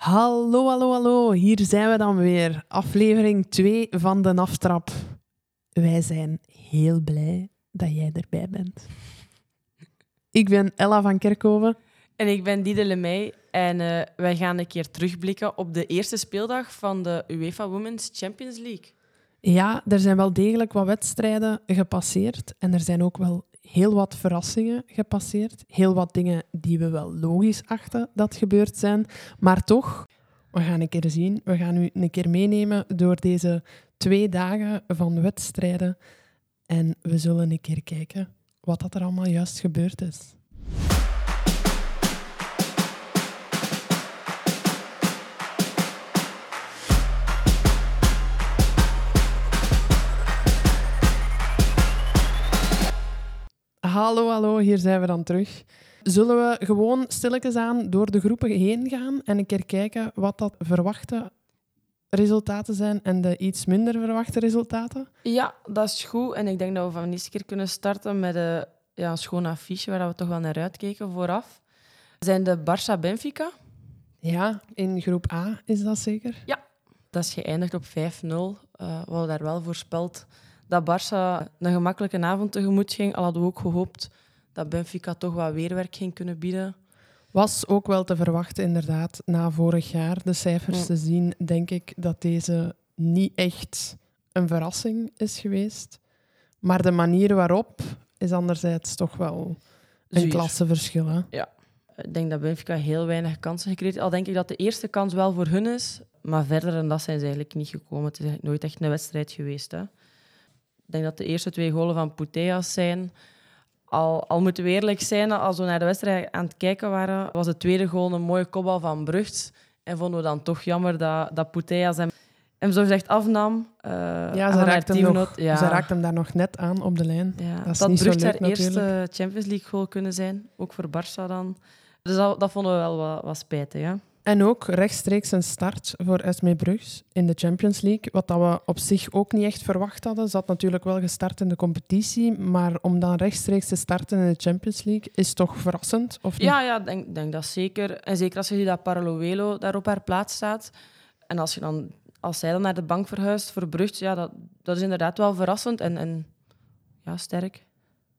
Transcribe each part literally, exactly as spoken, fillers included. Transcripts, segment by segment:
Hallo, hallo, hallo. Hier zijn we dan weer. Aflevering twee van de Aftrap. Wij zijn heel blij dat jij erbij bent. Ik ben Ella van Kerkhoven. En ik ben Diede Lemey. En uh, wij gaan een keer terugblikken op de eerste speeldag van de UEFA Women's Champions League. Ja, er zijn wel degelijk wat wedstrijden gepasseerd. En er zijn ook wel heel wat verrassingen gepasseerd. Heel wat dingen die we wel logisch achten dat gebeurd zijn. Maar toch, we gaan een keer zien. We gaan u een keer meenemen door deze twee dagen van wedstrijden. En we zullen een keer kijken wat dat er allemaal juist gebeurd is. Hallo, hallo, hier zijn we dan terug. Zullen we gewoon stilletjes aan door de groepen heen gaan en een keer kijken wat dat verwachte resultaten zijn en de iets minder verwachte resultaten? Ja, dat is goed. En ik denk dat we van deze keer kunnen starten met een, ja, een schoon affiche waar we toch wel naar uitkeken vooraf. Zijn de Barça-Benfica? Ja, in groep A is dat zeker? Ja, dat is geëindigd op vijf nul. Uh, we hadden daar wel voorspeld dat Barça een gemakkelijke avond tegemoet ging. Al hadden we ook gehoopt dat Benfica toch wat weerwerk ging kunnen bieden. Was ook wel te verwachten, inderdaad. Na vorig jaar de cijfers ja. te zien, denk ik dat deze niet echt een verrassing is geweest. Maar de manier waarop is anderzijds toch wel een Zuur. klasseverschil. Hè? Ja, ik denk dat Benfica heel weinig kansen gekregen. Al denk ik dat de eerste kans wel voor hun is, maar verder dan dat zijn ze eigenlijk niet gekomen. Het is eigenlijk nooit echt een wedstrijd geweest. Hè? Ik denk dat de eerste twee golen van Putellas zijn. Al, al moeten we eerlijk zijn, als we naar de wedstrijd aan het kijken waren, was de tweede goal een mooie kopbal van Brugts. En vonden we dan toch jammer dat, dat Putellas hem, hem zo gezegd afnam. Uh, ja, ze raakt, hem nog, ja. ze raakt hem daar nog net aan op de lijn. Ja, dat is dat niet Brugts zo leuk, haar natuurlijk. eerste Champions League goal kunnen zijn. Ook voor Barça dan. Dus dat, dat vonden we wel wat, wat spijtig. Ja. En ook rechtstreeks een start voor Esmee Brugge in de Champions League. Wat dat we op zich ook niet echt verwacht hadden. Ze had natuurlijk wel gestart in de competitie. Maar om dan rechtstreeks te starten in de Champions League is toch verrassend? Of niet? Ja, ja, ik denk, denk dat zeker. En zeker als je ziet dat Paralluelo daar op haar plaats staat. En als, je dan, als zij dan naar de bank verhuist voor Brugge, ja, dat, dat is inderdaad wel verrassend en, en ja, sterk.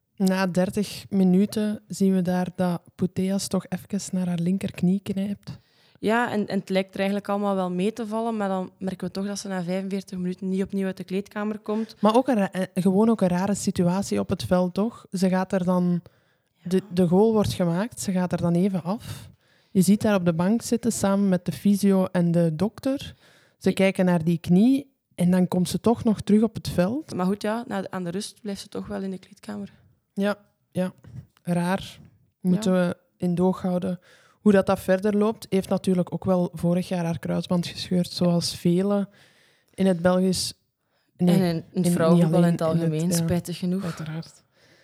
Na dertig minuten zien we daar dat Putellas toch even naar haar linkerknie knijpt. Ja, en, en het lijkt er eigenlijk allemaal wel mee te vallen, maar dan merken we toch dat ze na vijfenveertig minuten niet opnieuw uit de kleedkamer komt. Maar ook een, gewoon ook een rare situatie op het veld, toch? Ze gaat er dan... De, de goal wordt gemaakt, ze gaat er dan even af. Je ziet haar op de bank zitten samen met de fysio en de dokter. Ze kijken naar die knie en dan komt ze toch nog terug op het veld. Maar goed, ja, na de, aan de rust blijft ze toch wel in de kleedkamer. Ja, ja. Raar. Moeten ja. we in doog houden. Hoe dat, dat verder loopt, heeft natuurlijk ook wel vorig jaar haar kruisband gescheurd, zoals velen in het Belgisch... Nee, en in het vrouwenvoetbal in het algemeen, in het, ja, spijtig genoeg. Uiteraard.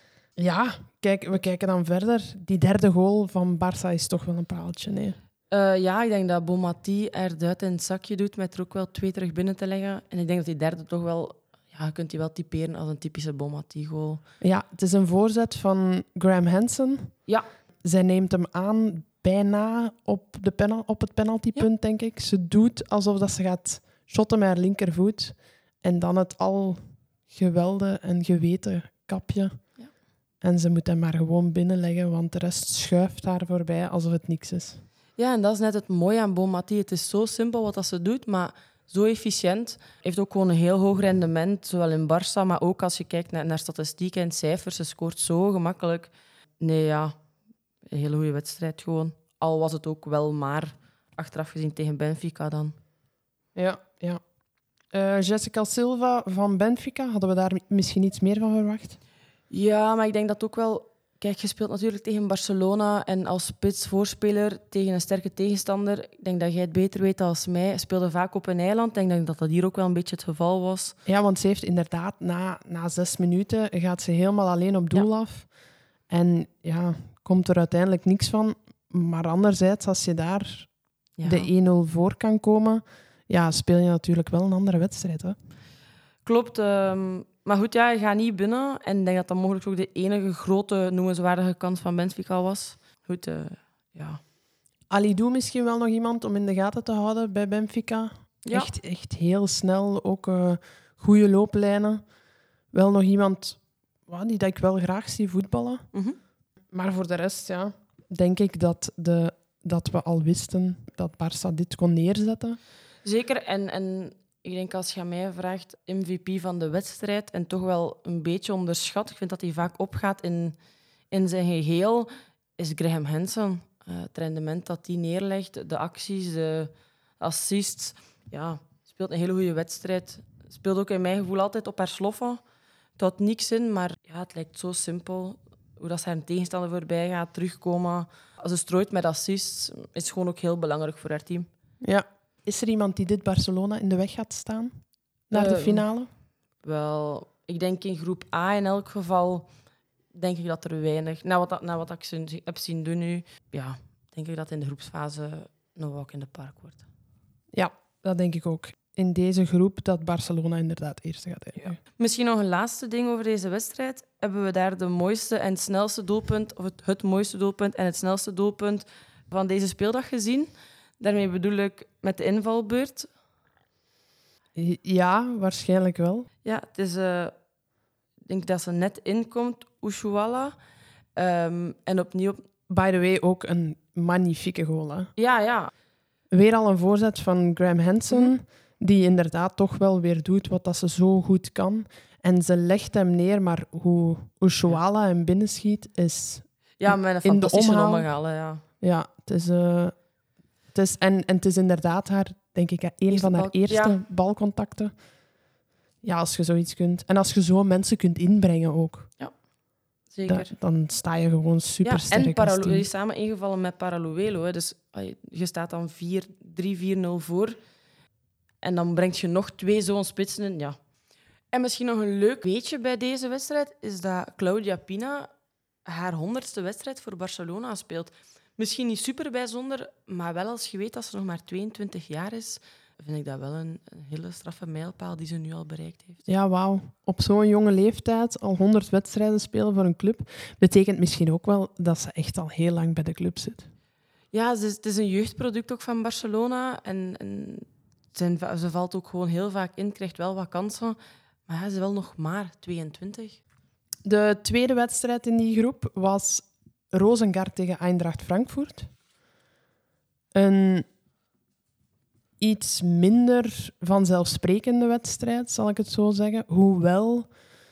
Ja, kijk, we kijken dan verder. Die derde goal van Barça is toch wel een paaltje, nee? Uh, ja, ik denk dat Bonmati er duit in het zakje doet met er ook wel twee terug binnen te leggen. En ik denk dat die derde toch wel... Ja, je kunt die wel typeren als een typische Bonmati-goal. Ja, het is een voorzet van Graham Hansen. Ja. Zij neemt hem aan bijna op, de penal, op het penaltypunt, ja. denk ik. Ze doet alsof dat ze gaat shotten met haar linkervoet. En dan het al gewelde en geweten kapje. Ja. En ze moet hem maar gewoon binnenleggen, want de rest schuift haar voorbij alsof het niks is. Ja, en dat is net het mooie aan Bonmati. Het is zo simpel wat dat ze doet, maar zo efficiënt. Heeft ook gewoon een heel hoog rendement, zowel in Barça, maar ook als je kijkt naar, naar statistieken en cijfers. Ze scoort zo gemakkelijk. Nee, ja, een hele goede wedstrijd gewoon. Al was het ook wel maar achteraf gezien tegen Benfica dan. Ja, ja. Uh, Jessica Silva van Benfica, hadden we daar misschien iets meer van verwacht? Ja, maar ik denk dat ook wel... Kijk, je speelt natuurlijk tegen Barcelona en als spits-voorspeler tegen een sterke tegenstander. Ik denk dat jij het beter weet dan mij. Je speelde vaak op een eiland. Ik denk dat dat hier ook wel een beetje het geval was. Ja, want ze heeft inderdaad na, na zes minuten gaat ze helemaal alleen op doel ja. af. En ja, komt er uiteindelijk niks van. Maar anderzijds, als je daar ja. de één nul voor kan komen, ja, speel je natuurlijk wel een andere wedstrijd. Hè? Klopt. Um, maar goed, ja, je gaat niet binnen. En ik denk dat dat mogelijk ook de enige grote, noemenswaardige kans van Benfica was. Goed, uh, ja. Alidou misschien wel nog iemand om in de gaten te houden bij Benfica. Ja. Echt, echt heel snel, ook uh, goede looplijnen. Wel nog iemand well, die dat ik wel graag zie voetballen. Mm-hmm. Maar voor de rest, ja, denk ik dat, de, dat we al wisten dat Barça dit kon neerzetten. Zeker, en, en ik denk als je aan mij vraagt, M V P van de wedstrijd en toch wel een beetje onderschat, ik vind dat hij vaak opgaat in, in zijn geheel, is Graham Hansen. Uh, het rendement dat hij neerlegt, de acties, de assists. Ja, speelt een hele goede wedstrijd. Speelt ook in mijn gevoel altijd op haar sloffen. Het houdt niks in, maar ja, het lijkt zo simpel. Hoe dat ze haar tegenstander voorbij gaat, terugkomen. Als ze strooit met assists, is gewoon ook heel belangrijk voor haar team. Ja. Is er iemand die dit Barcelona in de weg gaat staan? Naar de finale? Uh, wel, ik denk in groep A in elk geval... denk ik dat er weinig... Na wat, na wat ik ze heb zien doen nu... Ja, denk ik dat in de groepsfase een walk in the park wordt. Ja, dat denk ik ook. In deze groep dat Barcelona inderdaad eerste gaat eindigen. Ja. Misschien nog een laatste ding over deze wedstrijd. Hebben we daar de mooiste en het snelste doelpunt... of het, het mooiste doelpunt en het snelste doelpunt van deze speeldag gezien? Daarmee bedoel ik met de invalbeurt. Ja, waarschijnlijk wel. Ja, het is... Uh, ik denk dat ze net inkomt, Ushuala. Um, en opnieuw... By the way, ook een magnifieke goal. Hè? Ja, ja. Weer al een voorzet van Graham Hansen, mm-hmm. die inderdaad toch wel weer doet wat dat ze zo goed kan. En ze legt hem neer, maar hoe Ushuala ja. hem binnenschiet is... Ja, met een fantastische omhaal. Ja, ja het is... Uh, het is en, en het is inderdaad haar, denk ik, een eerste van haar bal, eerste ja. balcontacten. Ja, als je zoiets kunt. En als je zo mensen kunt inbrengen ook. Ja, zeker. Da, dan sta je gewoon super sterk. Ja, en Paralu- je is samen ingevallen met Paraluelo. Hè. Dus je staat dan drie vier nul voor. En dan breng je nog twee zo'n spitsen in. Ja. En misschien nog een leuk weetje bij deze wedstrijd is dat Claudia Pina haar honderdste wedstrijd voor Barcelona speelt. Misschien niet super bijzonder, maar wel als je weet dat ze nog maar tweeëntwintig jaar is... vind ik dat wel een, een hele straffe mijlpaal die ze nu al bereikt heeft. Ja, wauw. Op zo'n jonge leeftijd al honderd wedstrijden spelen voor een club, betekent misschien ook wel dat ze echt al heel lang bij de club zit. Ja, ze is, het is een jeugdproduct ook van Barcelona. En, en zijn, ze valt ook gewoon heel vaak in, krijgt wel wat kansen. Maar ja, ze is wel nog maar tweeëntwintig. De tweede wedstrijd in die groep was Rosengard tegen Eindracht Frankfurt. Een... iets minder vanzelfsprekende wedstrijd, zal ik het zo zeggen. Hoewel,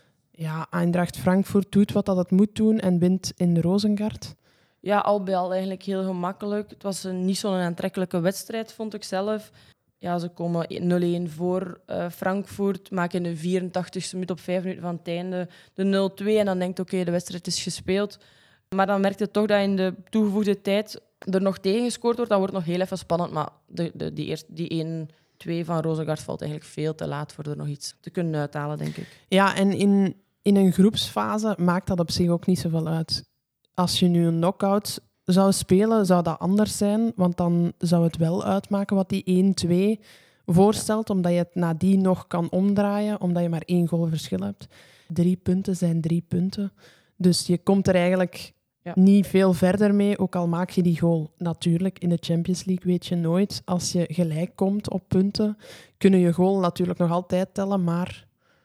ja, Eindracht Frankfurt doet wat dat het moet doen en wint in de Rosengard. Ja, al bij al eigenlijk heel gemakkelijk. Het was een, niet zo'n aantrekkelijke wedstrijd, vond ik zelf. Ja, ze komen nul een voor uh, Frankfurt, maken in de vierentachtigste minuut op vijf minuten van het einde de nul twee. En dan denkt oké, okay, de wedstrijd is gespeeld. Maar dan merkte je toch dat in de toegevoegde tijd er nog tegen gescoord wordt. Dan wordt het nog heel even spannend. Maar de, de, die, eerste, die één twee van Rosengard valt eigenlijk veel te laat voor er nog iets te kunnen uithalen, denk ik. Ja, en in, in een groepsfase maakt dat op zich ook niet zoveel uit. Als je nu een knock-out zou spelen, zou dat anders zijn. Want dan zou het wel uitmaken wat die één twee voorstelt. Omdat je het nadien nog kan omdraaien. Omdat je maar één goal verschil hebt. Drie punten zijn drie punten. Dus je komt er eigenlijk... Ja. Niet veel verder mee, ook al maak je die goal. Natuurlijk, in de Champions League weet je nooit. Als je gelijk komt op punten, kunnen je goal natuurlijk nog altijd tellen. Maar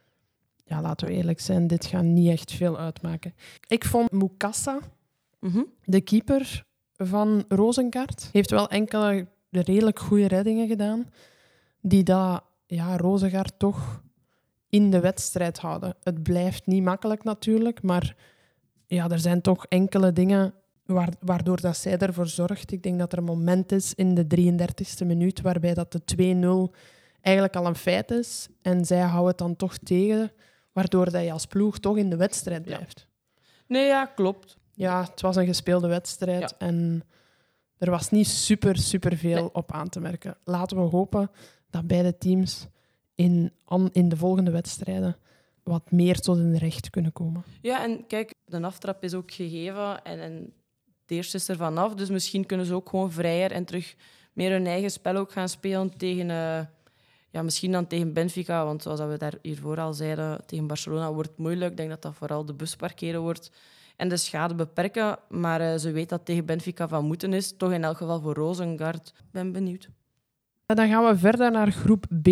ja, laten we eerlijk zijn, dit gaat niet echt veel uitmaken. Ik vond Mukasa, mm-hmm. de keeper van Rosengard, heeft wel enkele redelijk goede reddingen gedaan. Die dat, ja, Rosengard toch in de wedstrijd houden. Het blijft niet makkelijk natuurlijk, maar... Ja, er zijn toch enkele dingen waardoor dat zij ervoor zorgt. Ik denk dat er een moment is in de drieëndertigste minuut waarbij dat de twee nul eigenlijk al een feit is. En zij houden het dan toch tegen, waardoor dat je als ploeg toch in de wedstrijd blijft. Ja. Nee, ja, klopt. Ja, het was een gespeelde wedstrijd ja. en er was niet super, super veel nee. op aan te merken. Laten we hopen dat beide teams in, in de volgende wedstrijden wat meer tot hun recht kunnen komen. Ja, en kijk, de aftrap is ook gegeven en, en het eerste is er vanaf. Dus misschien kunnen ze ook gewoon vrijer en terug meer hun eigen spel ook gaan spelen tegen... Uh, ja, misschien dan tegen Benfica, want zoals we daar hiervoor al zeiden, tegen Barcelona wordt het moeilijk. Ik denk dat dat vooral de bus parkeren wordt en de schade beperken. Maar uh, ze weet dat het tegen Benfica van moeten is. Toch in elk geval voor Rosengard. Ben benieuwd. Dan gaan we verder naar groep B.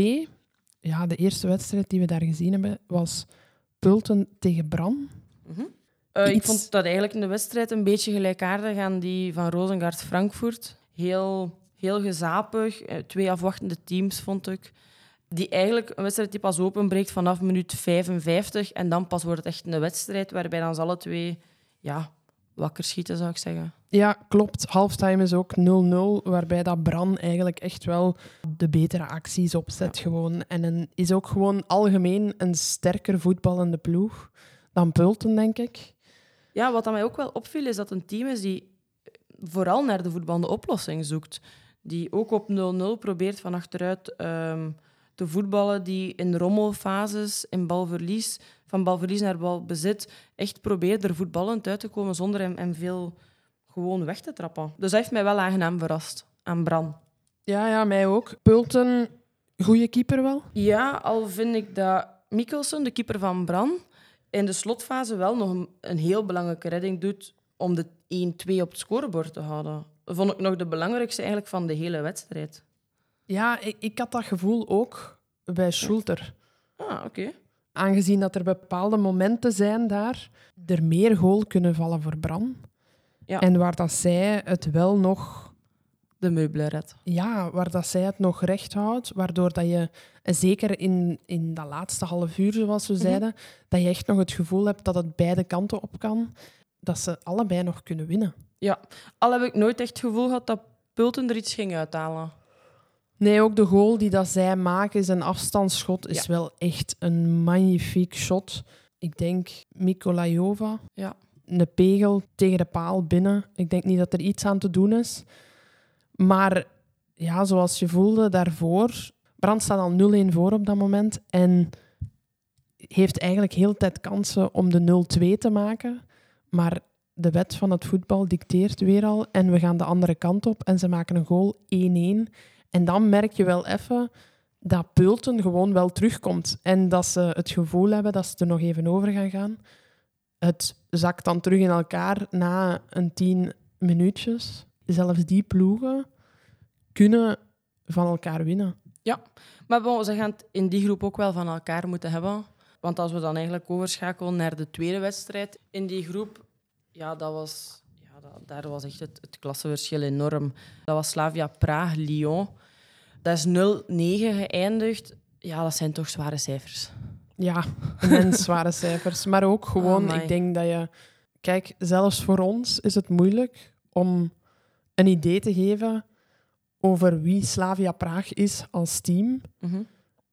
Ja, de eerste wedstrijd die we daar gezien hebben was Pulten tegen Bran. Mm-hmm. Uh, Iets... Ik vond dat eigenlijk een wedstrijd een beetje gelijkaardig aan die van Rosengard-Frankfurt. Heel, heel gezapig. Twee afwachtende teams, vond ik. Die eigenlijk een wedstrijd die pas openbreekt vanaf minuut vijfenvijftig. En dan pas wordt het echt een wedstrijd waarbij dan alle twee ja, wakker schieten, zou ik zeggen. Ja, klopt. Halftime is ook nul nul, waarbij dat Bran eigenlijk echt wel de betere acties opzet. Ja. Gewoon. En een, is ook gewoon algemeen een sterker voetballende ploeg dan Pulten, denk ik. Ja, wat mij ook wel opviel, is dat een team is die vooral naar de voetballende oplossing zoekt. Die ook op nul nul probeert van achteruit um, te voetballen. Die in rommelfases, in balverlies, van balverlies naar balbezit, echt probeert er voetballend uit te komen zonder hem, hem veel gewoon weg te trappen. Dus dat heeft mij wel aangenaam verrast aan Bran. Ja, ja, mij ook. Pulten, goede keeper wel? Ja, al vind ik dat Mikkelsen, de keeper van Bran, in de slotfase wel nog een, een heel belangrijke redding doet om de één twee op het scorebord te houden. Dat vond ik nog de belangrijkste eigenlijk van de hele wedstrijd. Ja, ik, ik had dat gevoel ook bij Schulter. Ah, oké. Okay. Aangezien dat er bepaalde momenten zijn daar, er meer goal kunnen vallen voor Bran. Ja. En waar dat zij het wel nog... De meubelen redt. Ja, waar dat zij het nog recht houdt, waardoor dat je, zeker in, in dat laatste half uur, zoals we zeiden, mm-hmm. dat je echt nog het gevoel hebt dat het beide kanten op kan, dat ze allebei nog kunnen winnen. Ja, al heb ik nooit echt het gevoel gehad dat Pulten er iets ging uithalen. Nee, ook de goal die dat zij maken, zijn afstandsschot, is ja. wel echt een magnifiek shot. Ik denk Mikolajova, ja. een pegel tegen de paal binnen. Ik denk niet dat er iets aan te doen is. Maar ja, zoals je voelde daarvoor... Brand staat al nul een voor op dat moment. En heeft eigenlijk heel de tijd kansen om de nul twee te maken. Maar de wet van het voetbal dicteert weer al. En we gaan de andere kant op. En ze maken een goal één een. En dan merk je wel even dat Pulten gewoon wel terugkomt. En dat ze het gevoel hebben dat ze er nog even over gaan gaan. Het zakt dan terug in elkaar na een tien minuutjes. Zelfs die ploegen kunnen van elkaar winnen. Ja, maar bon, ze gaan het in die groep ook wel van elkaar moeten hebben. Want als we dan eigenlijk overschakelen naar de tweede wedstrijd in die groep, ja, dat was, ja dat, daar was echt het, het klassenverschil enorm. Dat was Slavia Praag-Lyon. Dat is nul negen geëindigd. Ja, dat zijn toch zware cijfers. Ja, immens zware cijfers. Maar ook gewoon, oh, ik denk dat je... Kijk, zelfs voor ons is het moeilijk om een idee te geven over wie Slavia Praag is als team. Mm-hmm.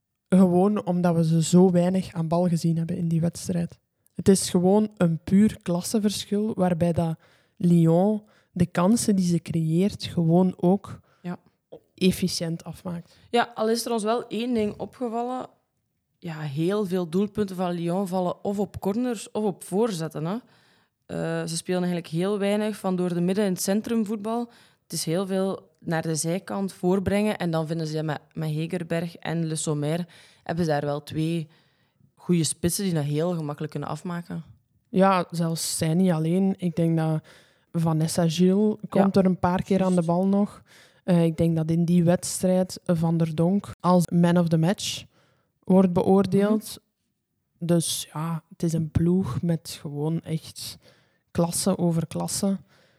Gewoon omdat we ze zo weinig aan bal gezien hebben in die wedstrijd. Het is gewoon een puur klassenverschil, waarbij dat Lyon de kansen die ze creëert gewoon ook ja. efficiënt afmaakt. Ja, al is er ons wel één ding opgevallen. Ja, heel veel doelpunten van Lyon vallen of op corners of op voorzetten. Hè. Uh, ze spelen eigenlijk heel weinig van door de midden- en het centrumvoetbal. Het is heel veel naar de zijkant voorbrengen. En dan vinden ze met, met Hegerberg en Le Sommer hebben ze daar wel twee goede spitsen die dat heel gemakkelijk kunnen afmaken. Ja, zelfs zij niet alleen. Ik denk dat Vanessa Gilles komt ja. er een paar keer aan de bal nog. Uh, ik denk dat in die wedstrijd Van der Donk als man of the match wordt beoordeeld. Mm-hmm. Dus ja, het is een ploeg met gewoon echt klasse over klasse.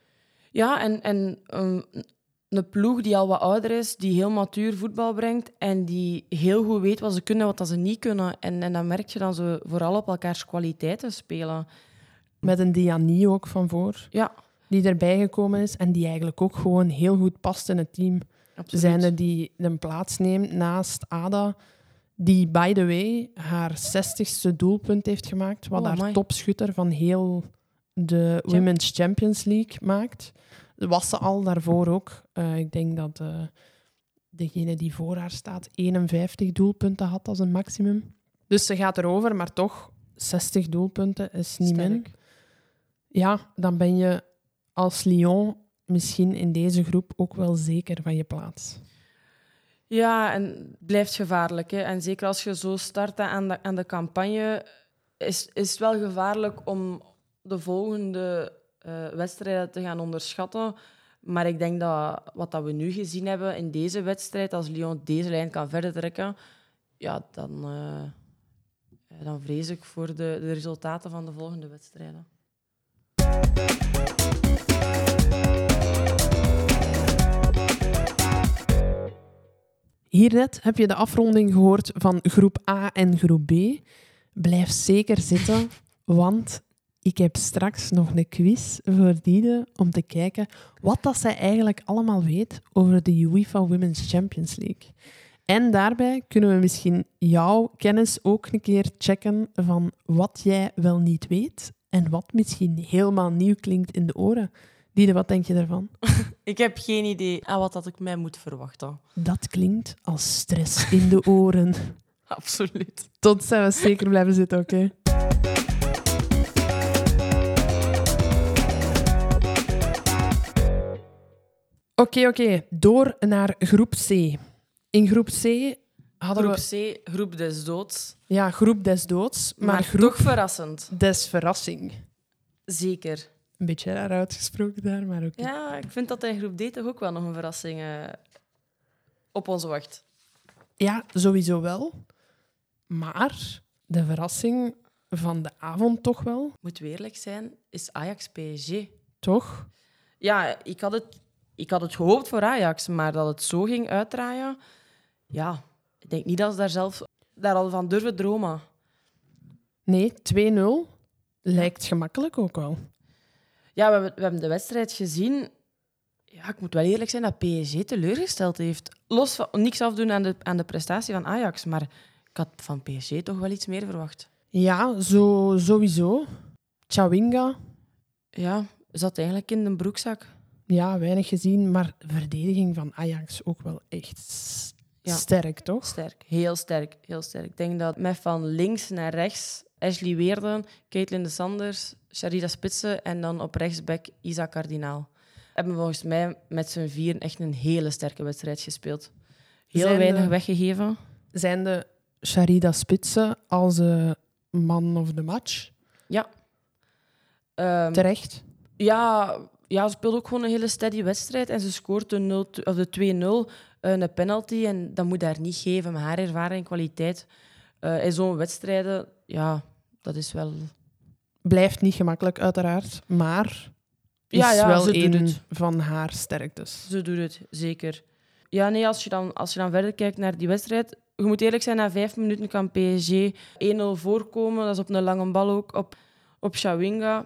Ja, en, en um, een ploeg die al wat ouder is, die heel matuur voetbal brengt en die heel goed weet wat ze kunnen en wat ze niet kunnen. En, en dan merk je dan ze vooral op elkaars kwaliteiten spelen. Met een Diani ook van voor, ja. die erbij gekomen is en die eigenlijk ook gewoon heel goed past in het team. Absoluut. Zijnde die een plaats neemt naast Ada, die, by the way, haar zestigste doelpunt heeft gemaakt, wat oh, haar amai. topschutter van heel de Women's Champions League maakt. Was ze al daarvoor ook. Uh, ik denk dat uh, degene die voor haar staat eenenvijftig doelpunten had als een maximum. Dus ze gaat erover, maar toch, zestig doelpunten is niet Sterk. min. Ja, dan ben je als Lyon misschien in deze groep ook wel zeker van je plaats. Ja, en het blijft gevaarlijk. Hè. En zeker als je zo start aan de, aan de campagne, is, is het wel gevaarlijk om, de volgende uh, wedstrijden te gaan onderschatten. Maar ik denk dat wat dat we nu gezien hebben in deze wedstrijd, als Lyon deze lijn kan verder trekken, ja, dan, uh, dan vrees ik voor de, de resultaten van de volgende wedstrijden. Hier net heb je de afronding gehoord van groep A en groep B. Blijf zeker zitten, want ik heb straks nog een quiz voor Diede om te kijken wat dat zij eigenlijk allemaal weet over de UEFA Women's Champions League. En daarbij kunnen we misschien jouw kennis ook een keer checken van wat jij wel niet weet en wat misschien helemaal nieuw klinkt in de oren. Diede, wat denk je daarvan? Ik heb geen idee aan wat dat ik mij moet verwachten. Dat klinkt als stress in de oren. Absoluut. Tot zijn we zeker blijven zitten, oké? Okay? Oké, okay, oké. Okay. Door naar groep C. In groep C hadden groep we... C, groep des doods. Ja, groep des doods. Maar, maar groep toch verrassend. Des verrassing. Zeker. Een beetje raar uitgesproken daar, maar ook. Okay. Ja, ik vind dat in groep D toch ook wel nog een verrassing uh, op ons wacht. Ja, sowieso wel. Maar de verrassing van de avond toch wel. Moet we eerlijk zijn, is Ajax P S G. Toch? Ja, ik had het, ik had het gehoopt voor Ajax, maar dat het zo ging uitdraaien... Ja, ik denk niet dat ze daar zelf daar al van durven dromen. Nee, twee nul lijkt gemakkelijk ook wel. Ja, we hebben, we hebben de wedstrijd gezien. Ja, ik moet wel eerlijk zijn dat P S G teleurgesteld heeft. Los van niks afdoen aan de, aan de prestatie van Ajax, maar ik had van P S G toch wel iets meer verwacht. Ja, zo, sowieso. Chawinga. Ja, zat eigenlijk in de broekzak. Ja, weinig gezien, maar de verdediging van Ajax ook wel echt ja. sterk, toch? Sterk, heel sterk, heel sterk. Ik denk dat met van links naar rechts Ashley Weerden, Caitlin de Sanders, Sharida Spitsen en dan op rechtsback Isa Kardinaal. Hebben volgens mij met z'n vier echt een hele sterke wedstrijd gespeeld. Heel zijn weinig de, weggegeven. Zijn de Sharida Spitsen als uh, man of the match? Ja. Um, Terecht? Ja, ja, ze speelt ook gewoon een hele steady wedstrijd en ze scoort de, nul, of de twee nul, uh, een penalty. En dat moet daar niet geven, met haar ervaring en kwaliteit. Uh, in zo'n wedstrijden, ja, dat is wel... Blijft niet gemakkelijk, uiteraard, maar is ja, ja, wel ze een doet het. van haar sterktes. Ze doet het, zeker. Ja, nee, als je, dan, als je dan verder kijkt naar die wedstrijd... Je moet eerlijk zijn, na vijf minuten kan P S G één nul voorkomen. Dat is op een lange bal ook, op, op Chawinga.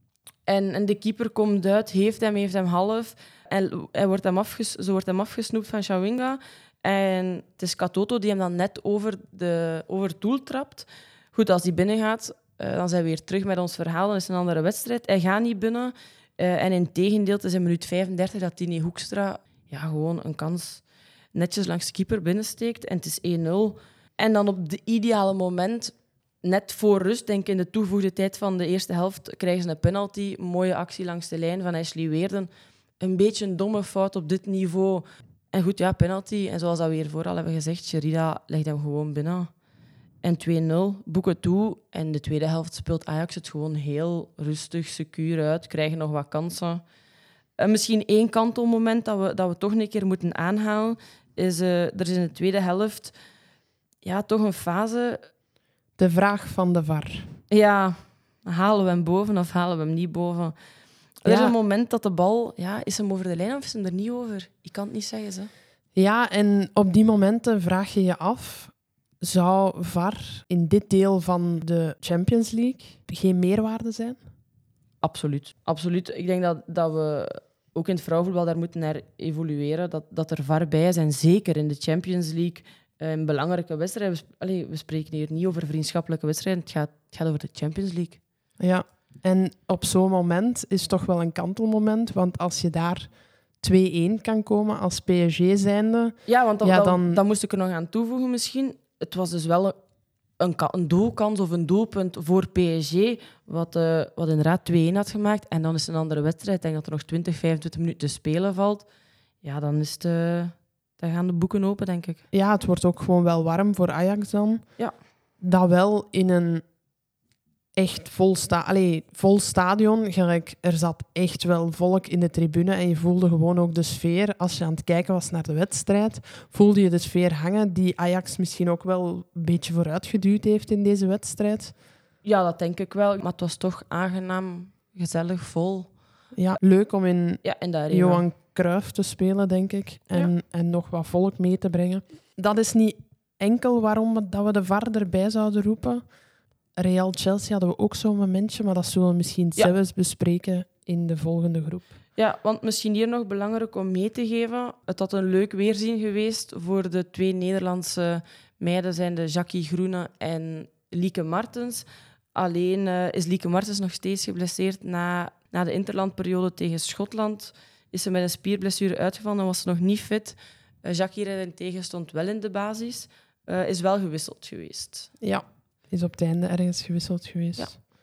En, en de keeper komt uit, heeft hem, heeft hem half. En hij wordt hem afges, ze wordt hem afgesnoept van Chawinga. En het is Katoto die hem dan net over, de, over het doel trapt. Goed, als hij binnengaat, uh, dan zijn we weer terug met ons verhaal. Dan is het een andere wedstrijd. Hij gaat niet binnen. Uh, en in tegendeel, het is in minuut vijfendertig dat Tini Hoekstra ja, gewoon een kans netjes langs de keeper binnensteekt. En het is één nul. En dan op het ideale moment, net voor rust, denk ik in de toegevoegde tijd van de eerste helft, krijgen ze een penalty. Een mooie actie langs de lijn van Ashley Weerden. Een beetje een domme fout op dit niveau. En goed, ja, penalty. En zoals dat we hier vooral hebben gezegd, Sherida legt hem gewoon binnen. En twee nul, boeken toe. En de tweede helft speelt Ajax het gewoon heel rustig, secuur uit. Krijgen nog wat kansen. En misschien één kantelmoment dat we, dat we toch een keer moeten aanhalen. Is, uh, er is in de tweede helft ja, toch een fase... De vraag van de V A R. Ja, halen we hem boven of halen we hem niet boven? Er is een moment dat de bal... Ja, is hem over de lijn of is hem er niet over? Ik kan het niet zeggen, ze. Ja, en op die momenten vraag je je af... Zou V A R in dit deel van de Champions League geen meerwaarde zijn? Absoluut. Absoluut. Ik denk dat, dat we ook in het vrouwenvoetbal daar moeten naar evolueren. Dat, dat er V A R bij is. En zeker in de Champions League... Een belangrijke wedstrijd. We, sp- Allee, we spreken hier niet over vriendschappelijke wedstrijden. Het gaat, het gaat over de Champions League. Ja, en op zo'n moment is toch wel een kantelmoment. Want als je daar twee-één kan komen als P S G zijnde... Ja, want dan, ja, dan... dan... dan moest ik er nog aan toevoegen misschien. Het was dus wel een, een doelkans of een doelpunt voor P S G, wat, uh, wat inderdaad twee-één had gemaakt. En dan is het een andere wedstrijd. Ik denk dat er nog twintig, vijfentwintig minuten te spelen valt. Ja, dan is het... Uh... Dan gaan de boeken open, denk ik. Ja, het wordt ook gewoon wel warm voor Ajax dan. Ja. Dat wel in een echt vol, sta- Allee, vol stadion. Gelijk, er zat echt wel volk in de tribune en je voelde gewoon ook de sfeer. Als je aan het kijken was naar de wedstrijd, voelde je de sfeer hangen die Ajax misschien ook wel een beetje vooruitgeduwd heeft in deze wedstrijd. Ja, dat denk ik wel. Maar het was toch aangenaam, gezellig, vol. Ja, leuk om in Ja, in de arena. Johan Cruijff te spelen, denk ik. En, Ja. en nog wat volk mee te brengen. Dat is niet enkel waarom we, dat we de V A R erbij zouden roepen. Real-Chelsea hadden we ook zo'n momentje, maar dat zullen we misschien Ja. zelfs bespreken in de volgende groep. Ja, want misschien hier nog belangrijk om mee te geven. Het had een leuk weerzien geweest voor de twee Nederlandse meiden, zijn de Jackie Groene en Lieke Martens. Alleen uh, is Lieke Martens nog steeds geblesseerd na, na de interlandperiode tegen Schotland. Is ze met een spierblessure uitgevallen en was ze nog niet fit. Uh, Jackie daarentegen stond wel in de basis. Uh, is wel gewisseld geweest. Ja, is op het einde ergens gewisseld geweest. Ja.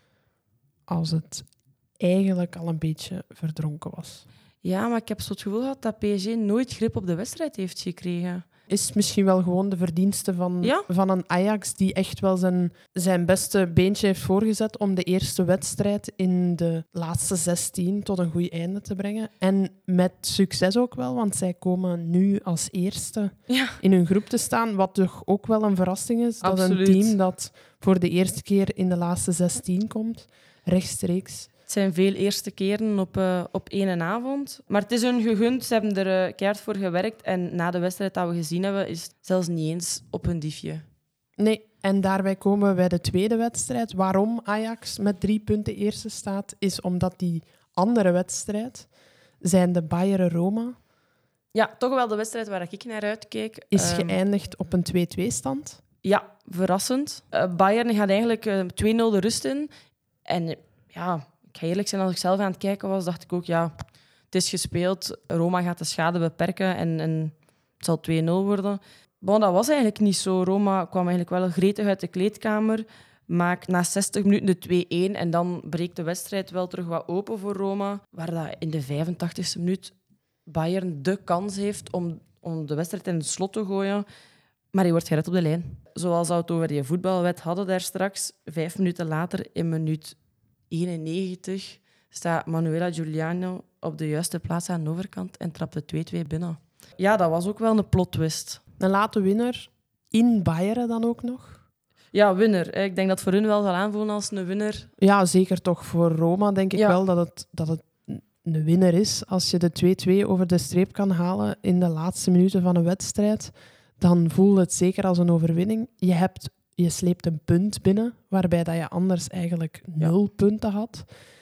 Als het eigenlijk al een beetje verdronken was. Ja, maar ik heb zo het gevoel gehad dat P S G nooit grip op de wedstrijd heeft gekregen. Is misschien wel gewoon de verdienste van, Ja? van een Ajax die echt wel zijn, zijn beste beentje heeft voorgezet om de eerste wedstrijd in de laatste zestien tot een goed einde te brengen. En met succes ook wel, want zij komen nu als eerste Ja. in hun groep te staan, wat toch ook wel een verrassing is. Dat Absoluut. een team dat voor de eerste keer in de laatste zestien komt, rechtstreeks. Het zijn veel eerste keren op, uh, op één avond. Maar het is hun gegund. Ze hebben er uh, keihard voor gewerkt. En na de wedstrijd dat we gezien hebben, is het zelfs niet eens op hun diefje. Nee, en daarbij komen we bij de tweede wedstrijd. Waarom Ajax met drie punten eerste staat, is omdat die andere wedstrijd, zijn de Bayern-Roma, Ja, toch wel de wedstrijd waar ik naar uitkeek. is Um, geëindigd op een twee-twee stand. Ja, verrassend. Uh, Bayern gaat eigenlijk uh, twee nul de rust in. En uh, ja... Ik ga eerlijk zijn, als ik zelf aan het kijken was, dacht ik ook, ja, het is gespeeld. Roma gaat de schade beperken en, en het zal twee nul worden. Bon, dat was eigenlijk niet zo. Roma kwam eigenlijk wel gretig uit de kleedkamer, maakt na zestig minuten de twee-een en dan breekt de wedstrijd wel terug wat open voor Roma, waar dat in de vijfentachtigste minuut Bayern de kans heeft om, om de wedstrijd in het slot te gooien. Maar hij wordt gered op de lijn. Zoals we het over die voetbalwet hadden daar straks, vijf minuten later in minuut eenennegentig staat Manuela Giuliano op de juiste plaats aan de overkant en trapt de twee-twee binnen. Ja, dat was ook wel een plot twist. Een late winnaar in Bayern dan ook nog. Ja, winnaar. Ik denk dat voor hun wel zal aanvoelen als een winnaar. Ja, zeker toch voor Roma denk ik Ja. wel dat het, dat het een winnaar is. Als je de twee-twee over de streep kan halen in de laatste minuten van een wedstrijd, dan voelt het zeker als een overwinning. Je hebt Je sleept een punt binnen, waarbij dat je anders eigenlijk nul ja. punten had.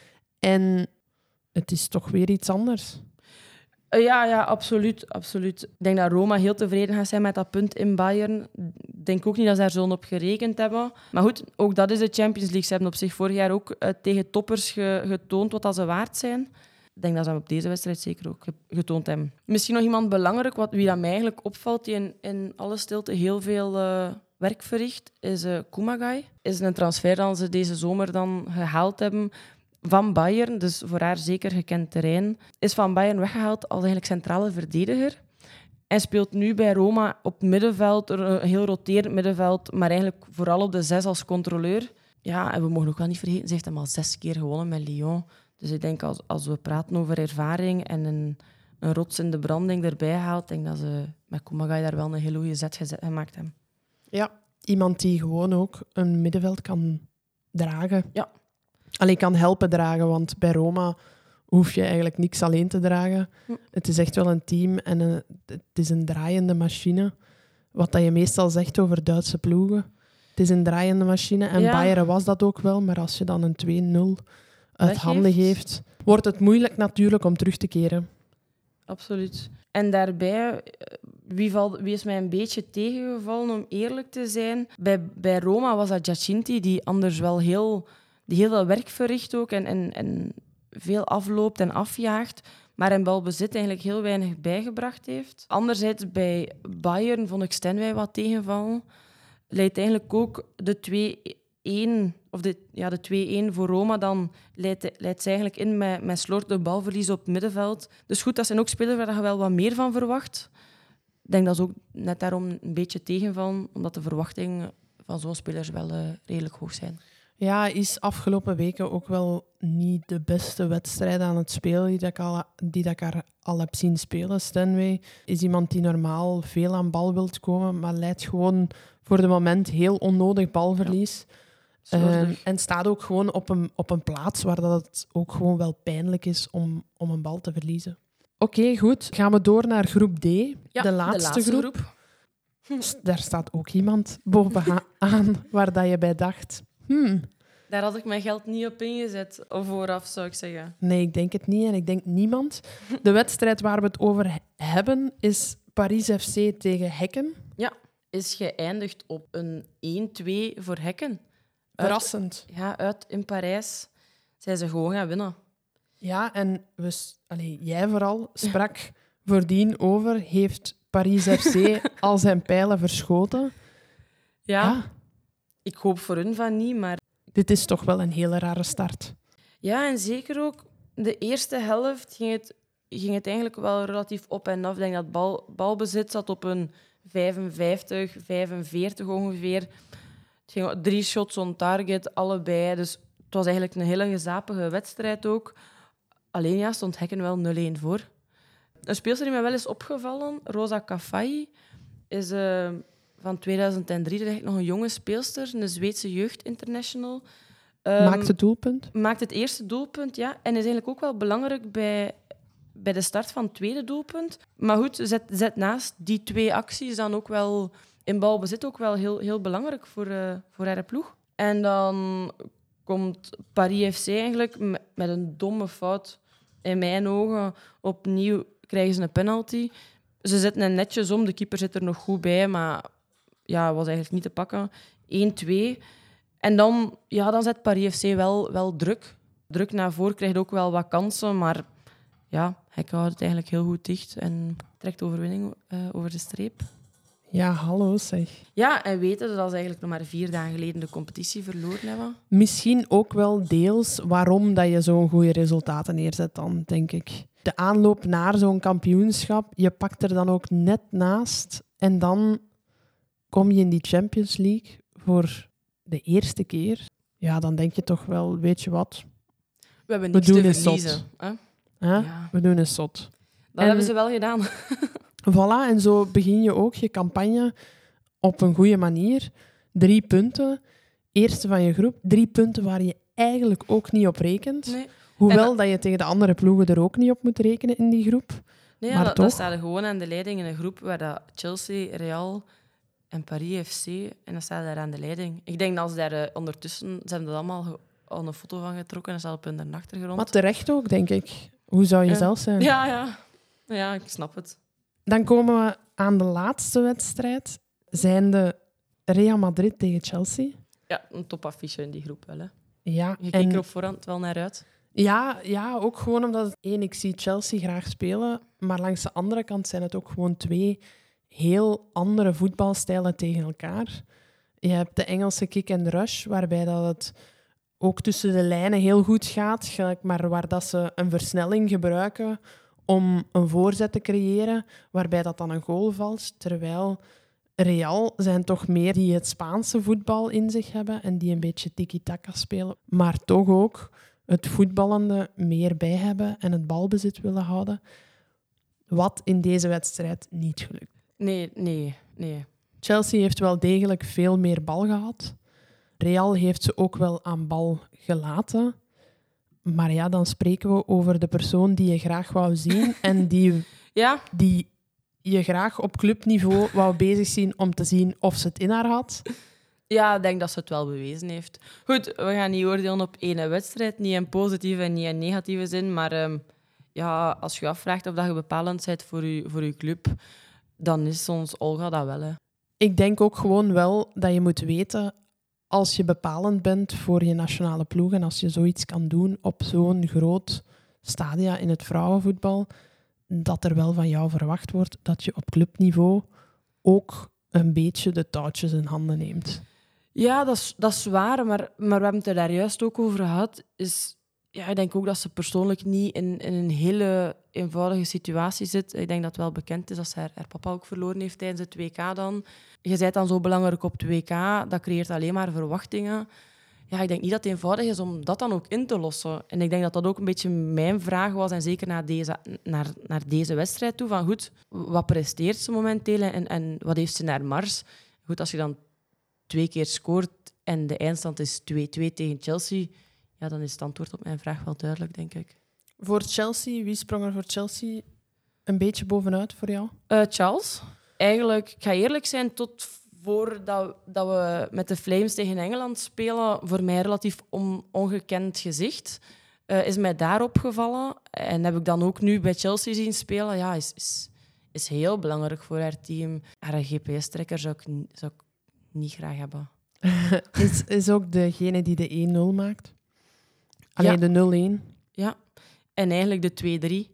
En het is toch weer iets anders. Uh, ja, ja, absoluut, absoluut. Ik denk dat Roma heel tevreden gaat zijn met dat punt in Bayern. Ik denk ook niet dat ze daar zo op gerekend hebben. Maar goed, ook dat is de Champions League. Ze hebben op zich vorig jaar ook uh, tegen toppers ge- getoond wat dat ze waard zijn. Ik denk dat ze op deze wedstrijd zeker ook getoond hebben. Misschien nog iemand belangrijk, wat, wie dat mij eigenlijk opvalt, die in, in alle stilte heel veel... Uh, werk verricht, is uh, Kumagai. Is een transfer dat ze deze zomer dan gehaald hebben van Bayern, dus voor haar zeker gekend terrein. Is van Bayern weggehaald als eigenlijk centrale verdediger. En speelt nu bij Roma op middenveld, een heel roterend middenveld, maar eigenlijk vooral op de zes als controleur. Ja, en we mogen ook wel niet vergeten, ze heeft hem al zes keer gewonnen met Lyon. Dus ik denk, als, als we praten over ervaring en een, een rots in de branding erbij haalt, denk dat ze met Kumagai daar wel een hele goede zet gezet, gemaakt hebben. Ja, iemand die gewoon ook een middenveld kan dragen. Ja. Alleen kan helpen dragen, want bij Roma hoef je eigenlijk niks alleen te dragen. Hm. Het is echt wel een team en een, het is een draaiende machine. Wat dat je meestal zegt over Duitse ploegen. Het is een draaiende machine en ja. Bayern was dat ook wel, maar als je dan een twee nul uit handen geeft, wordt het moeilijk natuurlijk om terug te keren. Absoluut. En daarbij, wie, val, wie is mij een beetje tegengevallen, om eerlijk te zijn? Bij, bij Roma was dat Giacinti, die anders wel heel, die heel veel werk verricht ook en, en, en veel afloopt en afjaagt, maar in balbezit eigenlijk heel weinig bijgebracht heeft. Anderzijds, bij Bayern vond ik Stenwij wat tegenvallen. Leidt eigenlijk ook de twee-een, of de, ja, de twee-een voor Roma, dan leidt, leidt ze eigenlijk in met, met Slort de balverlies op het middenveld. Dus goed, dat zijn ook spelers waar je wel wat meer van verwacht. Ik denk dat ze ook net daarom een beetje tegenvallen, omdat de verwachtingen van zo'n spelers wel uh, redelijk hoog zijn. Ja, hij is afgelopen weken ook wel niet de beste wedstrijden aan het spelen die, dat ik, al, die dat ik haar al heb zien spelen. Stanway is iemand die normaal veel aan bal wilt komen, maar leidt gewoon voor de moment heel onnodig balverlies. Ja. Uh, en staat ook gewoon op een, op een plaats waar dat het ook gewoon wel pijnlijk is om, om een bal te verliezen. Oké, okay, goed. Gaan we door naar groep D, ja, de laatste, de laatste groep. groep. Hm. Daar staat ook iemand bovenaan waar dat je bij dacht... Hmm. Daar had ik mijn geld niet op ingezet, of vooraf zou ik zeggen. Nee, ik denk het niet en ik denk niemand. De wedstrijd waar we het over hebben is Paris F C tegen Hekken. Ja, is geëindigd op een één-twee voor Hekken. Verrassend. Uit, ja, uit in Parijs zijn ze gewoon gaan winnen. Ja, en we, allez, jij vooral sprak voordien over, heeft Paris F C al zijn pijlen verschoten? Ja, ja, ik hoop voor hun van niet, maar... Dit is toch wel een hele rare start. Ja, en zeker ook de eerste helft ging het, ging het eigenlijk wel relatief op en af. Ik denk dat bal, balbezit zat op een vijfenvijftig, vijfenveertig ongeveer. Het ging drie shots on target, allebei. Dus het was eigenlijk een hele gezapige wedstrijd ook. Alleen ja, stond Hekken wel nul-één voor. Een speelster die mij wel is opgevallen, Rosa Kafai, is uh, van tweeduizend drie. Dat is eigenlijk nog een jonge speelster, een Zweedse jeugdinternational. Um, maakt het doelpunt? Maakt het eerste doelpunt, ja. En is eigenlijk ook wel belangrijk bij, bij de start van het tweede doelpunt. Maar goed, zet, zet naast die twee acties dan ook wel in balbezit ook wel heel, heel belangrijk voor, uh, voor haar ploeg. En dan komt Paris F C eigenlijk met, met een domme fout in mijn ogen. Opnieuw krijgen ze een penalty. Ze zetten een netjes om, de keeper zit er nog goed bij, maar ja, was eigenlijk niet te pakken. één-twee. En dan, ja, dan zet Paris F C wel, wel druk. Druk naar voren, krijgt ook wel wat kansen, maar ja, hij houdt het eigenlijk heel goed dicht en trekt de overwinning uh, over de streep. Ja, hallo zeg. Ja, en weten dat ze eigenlijk nog maar vier dagen geleden de competitie verloren hebben. Misschien ook wel deels waarom dat je zo'n goede resultaten neerzet dan, denk ik. De aanloop naar zo'n kampioenschap, je pakt er dan ook net naast en dan kom je in die Champions League voor de eerste keer. Ja, dan denk je toch wel, weet je wat? We hebben niks te verliezen. Hè? Huh? Ja. We doen een zot. Dat en, hebben ze wel gedaan. Voilà, en zo begin je ook je campagne op een goede manier. Drie punten, eerste van je groep. Drie punten waar je eigenlijk ook niet op rekent. Nee. Hoewel dat... dat je tegen de andere ploegen er ook niet op moet rekenen in die groep. Nee, ja, maar dat, toch... dat staat gewoon aan de leiding in een groep waar dat Chelsea, Real en Paris F C, en dan staat daar aan de leiding. Ik denk dat ze daar uh, ondertussen... Ze hebben er allemaal al een foto van getrokken en staat op hun achtergrond. Maar terecht ook, denk ik. Hoe zou je uh, zelf zijn? Ja, ja. Ja, ik snap het. Dan komen we aan de laatste wedstrijd. Zijn de Real Madrid tegen Chelsea. Ja, een topaffiche in die groep wel. Hè. Ja, je keek er op voorhand wel naar uit. Ja, ja, ook gewoon omdat het één, ik zie Chelsea graag spelen, maar langs de andere kant zijn het ook gewoon twee heel andere voetbalstijlen tegen elkaar. Je hebt de Engelse kick and rush, waarbij dat het ook tussen de lijnen heel goed gaat, maar waar dat ze een versnelling gebruiken om een voorzet te creëren, waarbij dat dan een goal valt. Terwijl Real zijn toch meer die het Spaanse voetbal in zich hebben en die een beetje tiki-taka spelen, maar toch ook het voetballende meer bij hebben en het balbezit willen houden. Wat in deze wedstrijd niet gelukt. Nee, nee, nee. Chelsea heeft wel degelijk veel meer bal gehad. Real heeft ze ook wel aan bal gelaten. Maar ja, dan spreken we over de persoon die je graag wou zien en die, ja. die je graag op clubniveau wou bezig zien om te zien of ze het in haar had. Ja, ik denk dat ze het wel bewezen heeft. Goed, we gaan niet oordelen op één wedstrijd, niet in positieve en niet in negatieve zin, maar um, ja, als je afvraagt of dat je bepalend bent voor je, voor je club, dan is ons Olga dat wel. Hè. Ik denk ook gewoon wel dat je moet weten, als je bepalend bent voor je nationale ploeg en als je zoiets kan doen op zo'n groot stadia in het vrouwenvoetbal, dat er wel van jou verwacht wordt dat je op clubniveau ook een beetje de touwtjes in handen neemt. Ja, dat is, dat is waar, maar, maar we hebben het er daar juist ook over gehad. Is, ja, ik denk ook dat ze persoonlijk niet in, in een hele eenvoudige situatie zit. Ik denk dat het wel bekend is dat ze haar, haar papa ook verloren heeft tijdens het W K dan. Je bent dan zo belangrijk op het W K, dat creëert alleen maar verwachtingen. ja, ik denk niet dat het eenvoudig is om dat dan ook in te lossen. En ik denk dat dat ook een beetje mijn vraag was, en zeker naar deze, naar, naar deze wedstrijd toe, van goed, wat presteert ze momenteel en, en wat heeft ze naar mars? Goed, als je dan twee keer scoort en de eindstand is twee-twee tegen Chelsea, ja, dan is het antwoord op mijn vraag wel duidelijk, denk ik. Voor Chelsea, wie sprong er voor Chelsea een beetje bovenuit voor jou? Uh, Charles. Eigenlijk, ik ga eerlijk zijn, tot voordat dat we met de Flames tegen Engeland spelen, voor mij relatief on, ongekend gezicht, uh, is mij daar opgevallen. En heb ik dan ook nu bij Chelsea zien spelen. Ja, is, is, is heel belangrijk voor haar team. Haar G P S-trekker zou ik, zou ik niet graag hebben. is, is ook degene die de één nul maakt? Alleen ja. de nul-één? Ja, en eigenlijk de twee-drie.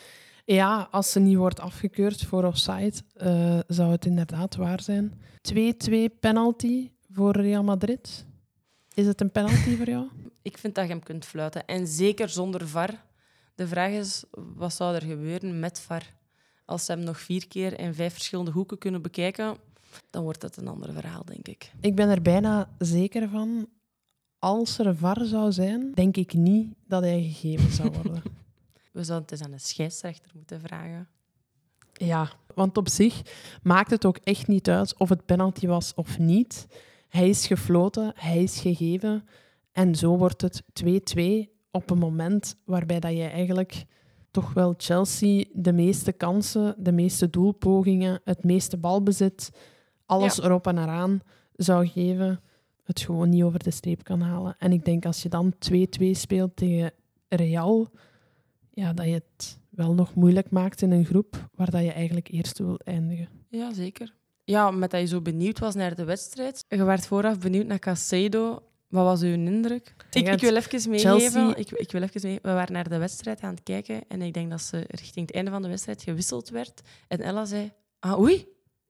Ja, als ze niet wordt afgekeurd voor offside, uh, zou het inderdaad waar zijn. twee-twee penalty voor Real Madrid. Is het een penalty voor jou? Ik vind dat je hem kunt fluiten. En zeker zonder V A R. De vraag is, wat zou er gebeuren met V A R? Als ze hem nog vier keer in vijf verschillende hoeken kunnen bekijken, dan wordt het een ander verhaal, denk ik. Ik ben er bijna zeker van, als er een V A R zou zijn, denk ik niet dat hij gegeven zou worden. We zouden het eens aan een scheidsrechter moeten vragen. Ja, want op zich maakt het ook echt niet uit of het penalty was of niet. Hij is gefloten, hij is gegeven. En zo wordt het twee-twee op een moment waarbij dat je eigenlijk toch wel Chelsea de meeste kansen, de meeste doelpogingen, het meeste balbezit, alles ja. erop en eraan zou geven, het gewoon niet over de streep kan halen. En ik denk als je dan twee-twee speelt tegen Real, ja, dat je het wel nog moeilijk maakt in een groep waar dat je eigenlijk eerste wil eindigen. Ja, zeker. Ja, met dat je zo benieuwd was naar de wedstrijd. Je werd vooraf benieuwd naar Caicedo. Wat was uw indruk? Ik, ik wil even meegeven. Chelsea... Ik, ik wil even mee... We waren naar de wedstrijd aan het kijken en ik denk dat ze richting het einde van de wedstrijd gewisseld werd. En Ella zei... Ah, oei.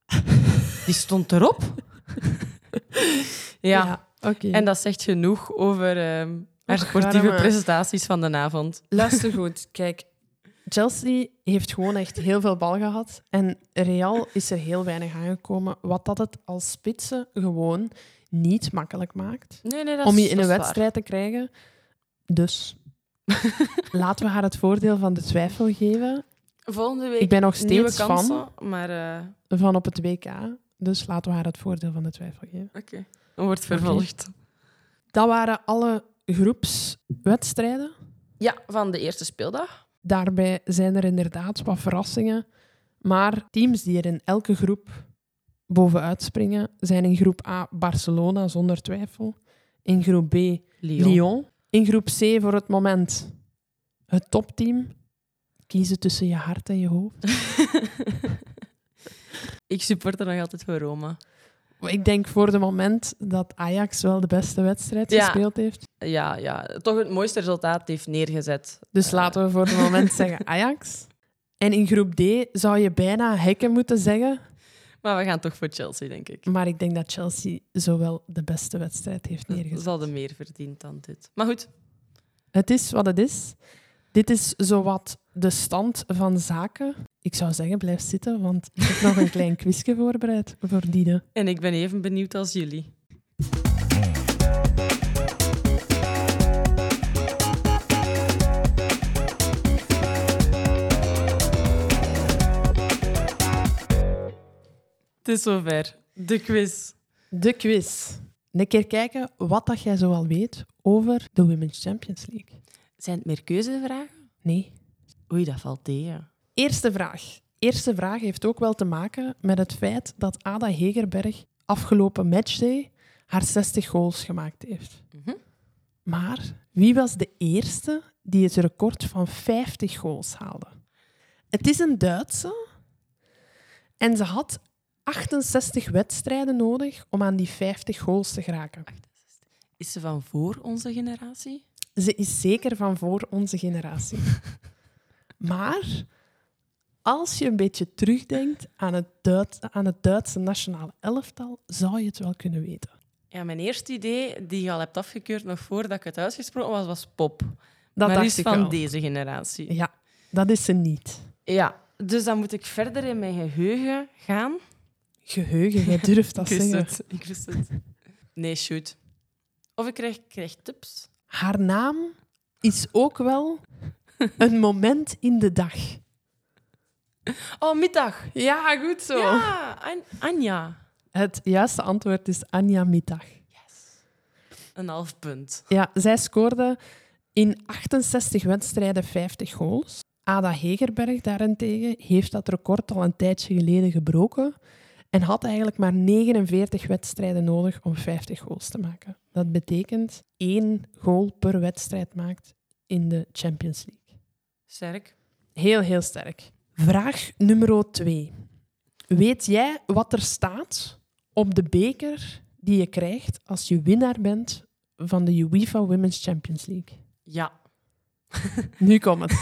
Die stond erop. ja. ja okay. En dat zegt genoeg over um, haar sportieve garme. prestaties van de avond. Luister goed. Kijk, Chelsea heeft gewoon echt heel veel bal gehad. En Real is er heel weinig aangekomen. Wat dat het als spitsen gewoon niet makkelijk maakt. Nee, nee, dat om je is, in een waar. wedstrijd te krijgen. Dus laten we haar het voordeel van de twijfel geven. Volgende week Ik ben nog steeds kansen, fan maar, uh... van op het W K. Dus laten we haar het voordeel van de twijfel geven. Oké, okay. Wordt vervolgd. Okay. Dat waren alle groepswedstrijden. Ja, van de eerste speeldag. Daarbij zijn er inderdaad wat verrassingen. Maar teams die er in elke groep bovenuit springen, zijn in groep A Barcelona, zonder twijfel. In groep B Lyon. Lyon. In groep C voor het moment het topteam. Kiezen tussen je hart en je hoofd. Ik supporter nog altijd voor Roma. Ik denk voor het moment dat Ajax wel de beste wedstrijd ja. gespeeld heeft. Ja, ja, toch het mooiste resultaat heeft neergezet. Dus uh. laten we voor het moment zeggen Ajax. En in groep D zou je bijna Hekken moeten zeggen. Maar we gaan toch voor Chelsea, denk ik. Maar ik denk dat Chelsea zowel de beste wedstrijd heeft neergezet. Ze hadden meer verdiend dan dit. Maar goed. Het is wat het is. Dit is zowat de stand van zaken. Ik zou zeggen, blijf zitten, want ik heb nog een klein quizje voorbereid voor Diede. En ik ben even benieuwd als jullie. Het is zover. De quiz. De quiz. Een keer kijken wat dat jij zoal weet over de Women's Champions League. Zijn het meer keuzevragen? Nee. Oei, dat valt tegen. Eerste vraag. Eerste vraag heeft ook wel te maken met het feit dat Ada Hegerberg afgelopen matchday haar zestig goals gemaakt heeft. Mm-hmm. Maar wie was de eerste die het record van vijftig goals haalde? Het is een Duitse en ze had achtenzestig wedstrijden nodig om aan die vijftig goals te geraken. Is ze van voor onze generatie? Ze is zeker van voor onze generatie. Maar als je een beetje terugdenkt aan het, Duits, aan het Duitse nationale elftal, zou je het wel kunnen weten. Ja, mijn eerste idee, die je al hebt afgekeurd nog voordat ik het uitgesproken was, was Pop. Dat maar dacht is ik van wel. deze generatie. Ja, dat is ze niet. Ja, dus dan moet ik verder in mijn geheugen gaan. Geheugen, jij durft dat ik wist zeggen. Het, ik wist het. Nee, shoot. Of ik krijg, krijg tips. Haar naam is ook wel een moment in de dag. Oh, middag. Ja, goed zo. Ja, An- Anja. Het juiste antwoord is Anja Middag. Yes. Een half punt. Ja, zij scoorde in achtenzestig wedstrijden vijftig goals. Ada Hegerberg daarentegen heeft dat record al een tijdje geleden gebroken en had eigenlijk maar negenenveertig wedstrijden nodig om vijftig goals te maken. Dat betekent één goal per wedstrijd maakt in de Champions League. Sterk. Heel, heel sterk. Vraag nummer twee. Weet jij wat er staat op de beker die je krijgt als je winnaar bent van de UEFA Women's Champions League? Ja. Nu komt het.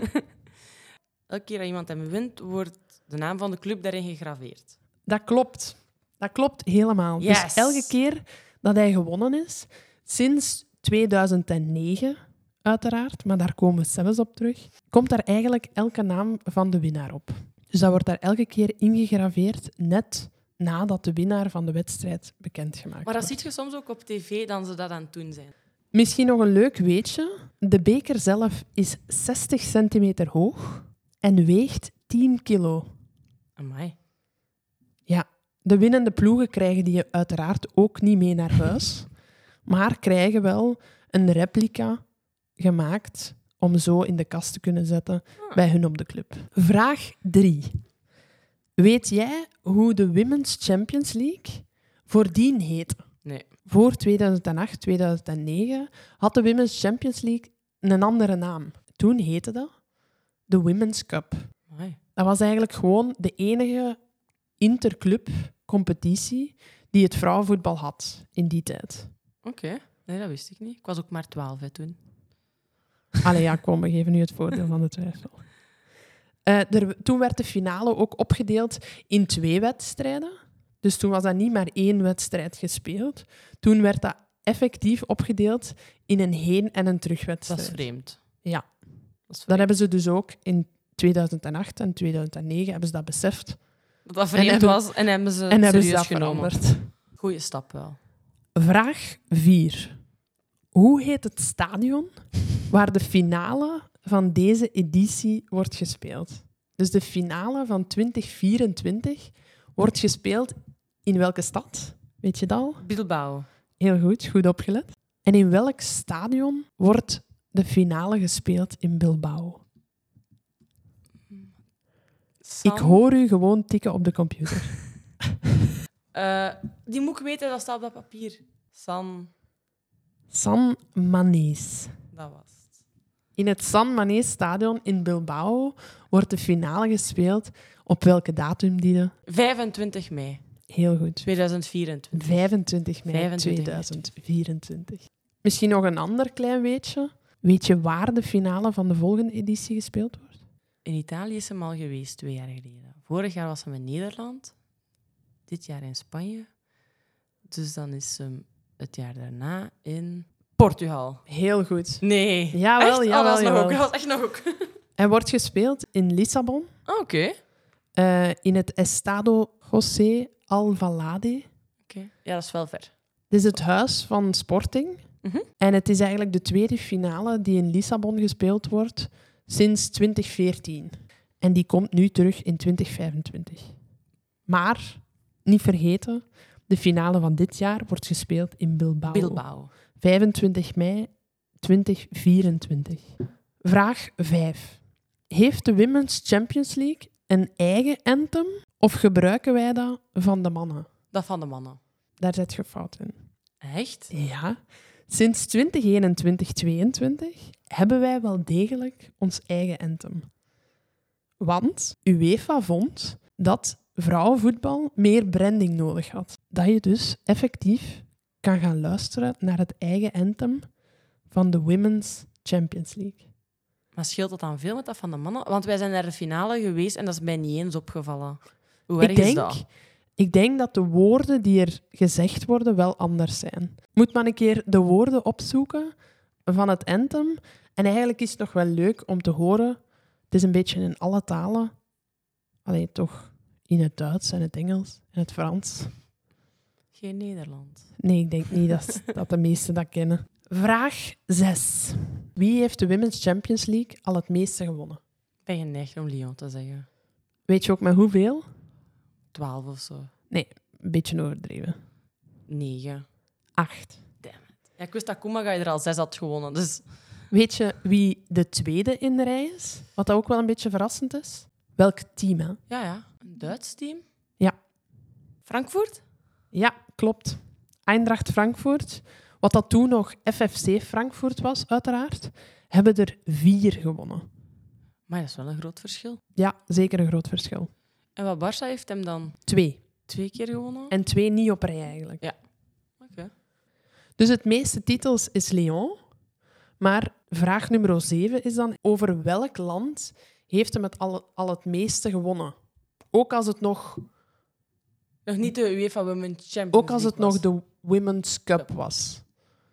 Elke keer dat iemand hem wint, wordt de naam van de club daarin gegraveerd. Dat klopt. Dat klopt helemaal. Yes. Dus elke keer dat hij gewonnen is, sinds tweeduizend negen uiteraard, maar daar komen we zelfs op terug, komt daar eigenlijk elke naam van de winnaar op. Dus dat wordt daar elke keer ingegraveerd, net nadat de winnaar van de wedstrijd bekendgemaakt Maar dat wordt. zie je soms ook op tv, dan ze dat aan het doen zijn. Misschien nog een leuk weetje. De beker zelf is zestig centimeter hoog en weegt tien kilo. Amai. Ja, de winnende ploegen krijgen die uiteraard ook niet mee naar huis, maar krijgen wel een replica gemaakt om zo in de kast te kunnen zetten bij hun op de club. Vraag drie. Weet jij hoe de Women's Champions League voordien heette? Nee. Voor tweeduizend acht, tweeduizend negen had de Women's Champions League een andere naam. Toen heette dat de Women's Cup. Amai. Dat was eigenlijk gewoon de enige interclub-competitie die het vrouwenvoetbal had in die tijd. Oké. Okay. Nee, dat wist ik niet. Ik was ook maar twaalf hè, toen. Allee, ja, kom, we geven nu het voordeel van de twijfel. Uh, er, toen werd de finale ook opgedeeld in twee wedstrijden. Dus toen was dat niet maar één wedstrijd gespeeld. Toen werd dat effectief opgedeeld in een heen- en een terugwedstrijd. Dat is vreemd. Ja. Dat is vreemd. Dat hebben ze dus ook in tweeduizend acht en tweeduizend negen hebben ze dat beseft. Dat dat vreemd en hebben, was en hebben ze en hebben ze serieus dat genomen. veranderd. Goeie stap wel. Vraag vier. Hoe heet het stadion waar de finale van deze editie wordt gespeeld? Dus de finale van twintig vierentwintig wordt gespeeld in welke stad? Weet je dat al? Bilbao. Heel goed, goed opgelet. En in welk stadion wordt de finale gespeeld in Bilbao? San... Ik hoor u gewoon tikken op de computer. Uh, die moet ik weten, dat staat op dat papier. San... San Mamés. Dat was het. In het San Mamés stadion in Bilbao wordt de finale gespeeld. Op welke datum, Dide? vijfentwintig mei. Heel goed. tweeduizend vierentwintig. vijfentwintig mei vijfentwintig tweeduizend vierentwintig. Misschien nog een ander klein weetje. Weet je waar de finale van de volgende editie gespeeld wordt? In Italië is hem al geweest, twee jaar geleden. Vorig jaar was hem in Nederland. Dit jaar in Spanje. Dus dan is hem het jaar daarna in Portugal. Heel goed. Nee. Jawel, echt? jawel, Oh, dat is nog jawel. ook. Dat was echt nog ook. Hij wordt gespeeld in Lissabon, Ah, oké. Okay. uh, in het Estado José Alvalade. Okay. Ja, dat is wel ver. Dit is het huis van Sporting. Mm-hmm. En het is eigenlijk de tweede finale die in Lissabon gespeeld wordt sinds twintig veertien. En die komt nu terug in twintig vijfentwintig. Maar, niet vergeten, de finale van dit jaar wordt gespeeld in Bilbao. Bilbao. vijfentwintig mei twintig vierentwintig. Vraag vijf. Heeft de Women's Champions League een eigen anthem of gebruiken wij dat van de mannen? Dat van de mannen. Daar zit je fout in. Echt? Ja. Sinds twintig eenentwintig tweeëntwintig hebben wij wel degelijk ons eigen anthem. Want UEFA vond dat vrouwenvoetbal meer branding nodig had. Dat je dus effectief kan gaan luisteren naar het eigen anthem van de Women's Champions League. Maar scheelt dat dan veel met dat van de mannen? Want wij zijn naar de finale geweest en dat is mij niet eens opgevallen. Hoe erg Ik is denk, dat? ik denk dat de woorden die er gezegd worden wel anders zijn. Moet maar een keer de woorden opzoeken van het anthem. En eigenlijk is het nog wel leuk om te horen. Het is een beetje in alle talen. Alleen toch in het Duits en het Engels en het Frans. Geen Nederland. Nee, ik denk niet dat, dat de meesten dat kennen. Vraag zes. Wie heeft de Women's Champions League al het meeste gewonnen? Ik ben geneigd om Lyon te zeggen. Weet je ook met hoeveel? Twaalf of zo. Nee, een beetje overdreven. Negen. Acht. Ja, ik wist dat Kumagai er al zes had gewonnen, dus... Weet je wie de tweede in de rij is? Wat ook wel een beetje verrassend is? Welk team, hè? Ja, ja. Een Duits team? Ja. Frankfurt? Ja, klopt. Eindracht Frankfurt. Wat dat toen nog F F C Frankfurt was, uiteraard, hebben er vier gewonnen. Maar dat is wel een groot verschil. Ja, zeker een groot verschil. En wat Barça heeft hem dan Twee. twee keer gewonnen? En twee niet op rij, eigenlijk. Ja. Oké. Okay. Dus het meeste titels is Lyon. Maar vraag nummer zeven is dan: over welk land heeft hem het al, al het meeste gewonnen? Ook als het nog... Nog niet de UEFA Women's Champions League Ook als het was. nog de Women's Cup was.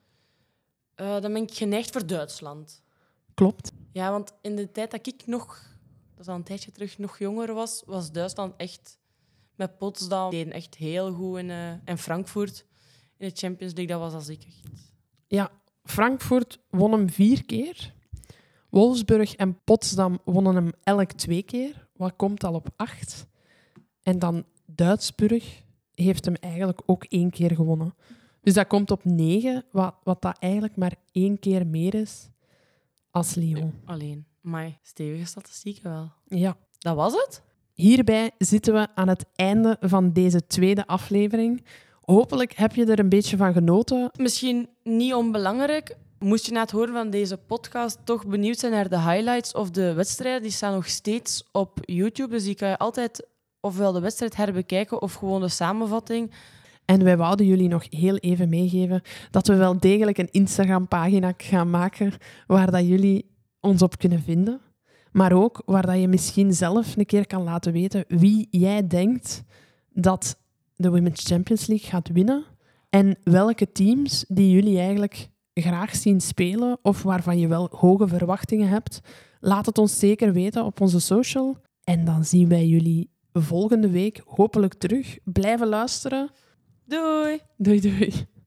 Uh, dan ben ik geneigd voor Duitsland. Klopt. Ja, want in de tijd dat ik nog, dat is al een tijdje terug, nog jonger was, was Duitsland echt met Potsdam. Die deden echt heel goed in, uh, en Frankfurt in de Champions League. Dat was al zeker echt. Ja, Frankfurt won hem vier keer. Wolfsburg en Potsdam wonnen hem elk twee keer. Wat komt al op acht? En dan Duitsburg heeft hem eigenlijk ook één keer gewonnen. Dus dat komt op negen, wat, wat dat eigenlijk maar één keer meer is als Lyon. Alleen, maar stevige statistieken wel. Ja. Dat was het? Hierbij zitten we aan het einde van deze tweede aflevering. Hopelijk heb je er een beetje van genoten. Misschien niet onbelangrijk. Moest je na het horen van deze podcast toch benieuwd zijn naar de highlights of de wedstrijden, die staan nog steeds op YouTube. Dus die kan je altijd ofwel de wedstrijd herbekijken of gewoon de samenvatting. En wij wouden jullie nog heel even meegeven dat we wel degelijk een Instagram-pagina gaan maken waar dat jullie ons op kunnen vinden. Maar ook waar dat je misschien zelf een keer kan laten weten wie jij denkt dat de Women's Champions League gaat winnen. En welke teams die jullie eigenlijk graag zien spelen of waarvan je wel hoge verwachtingen hebt. Laat het ons zeker weten op onze social. En dan zien wij jullie volgende week hopelijk terug. Blijven luisteren. Doei! Doei, doei.